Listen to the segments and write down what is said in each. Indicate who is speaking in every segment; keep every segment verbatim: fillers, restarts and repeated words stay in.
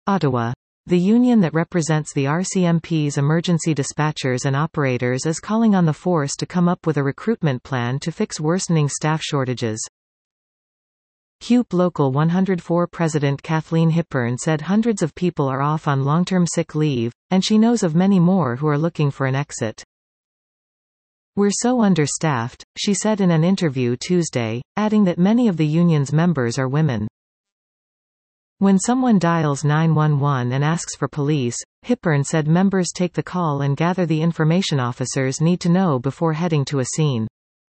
Speaker 1: Ottawa. The union that represents the R C M P's emergency dispatchers and operators is calling on the force to come up with a recruitment plan to fix worsening staff shortages. C U P Local one oh four President Kathleen Hipburn said hundreds of people are off on long-term sick leave, and she knows of many more who are looking for an exit. "We're so understaffed," she said in an interview Tuesday, adding that many of the union's members are women. When someone dials nine one one and asks for police, Hipburn said members take the call and gather the information officers need to know before heading to a scene.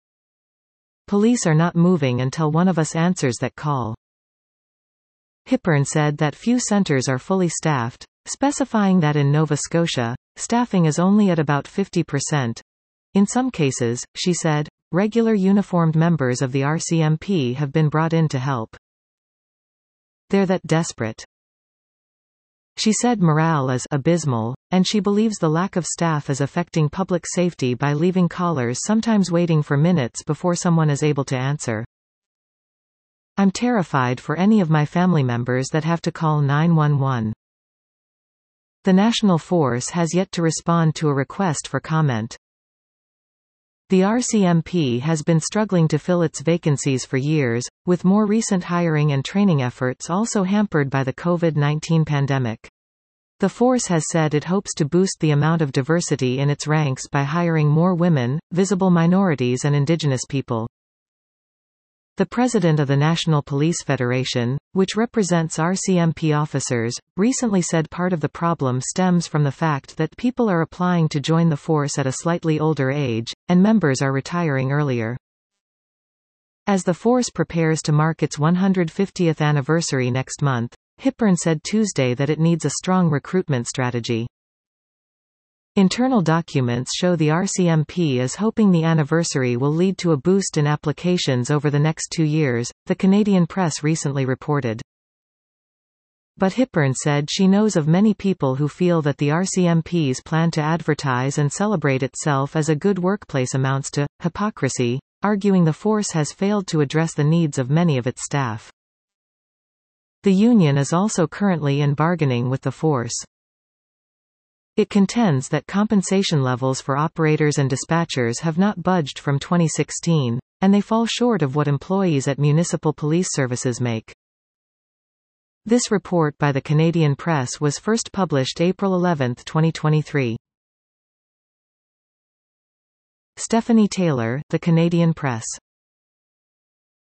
Speaker 1: "Police are not moving until one of us answers that call." Hipburn said that few centres are fully staffed, specifying that in Nova Scotia, staffing is only at about fifty percent. In some cases, she said, regular uniformed members of the R C M P have been brought in to help. "They're that desperate." She said morale is abysmal, and she believes the lack of staff is affecting public safety by leaving callers sometimes waiting for minutes before someone is able to answer. "I'm terrified for any of my family members that have to call nine one one." The National Force has yet to respond to a request for comment. The R C M P has been struggling to fill its vacancies for years, with more recent hiring and training efforts also hampered by the COVID nineteen pandemic. The force has said it hopes to boost the amount of diversity in its ranks by hiring more women, visible minorities and Indigenous people. The president of the National Police Federation, which represents R C M P officers, recently said part of the problem stems from the fact that people are applying to join the force at a slightly older age, and members are retiring earlier. As the force prepares to mark its one hundred fiftieth anniversary next month, Hipburn said Tuesday that it needs a strong recruitment strategy. Internal documents show the R C M P is hoping the anniversary will lead to a boost in applications over the next two years, the Canadian Press recently reported. But Hipburn said she knows of many people who feel that the R C M P's plan to advertise and celebrate itself as a good workplace amounts to hypocrisy, arguing the force has failed to address the needs of many of its staff. The union is also currently in bargaining with the force. It contends that compensation levels for operators and dispatchers have not budged from twenty sixteen, and they fall short of what employees at municipal police services make. This report by the Canadian Press was first published April eleventh twenty twenty-three. Stephanie Taylor, The Canadian Press.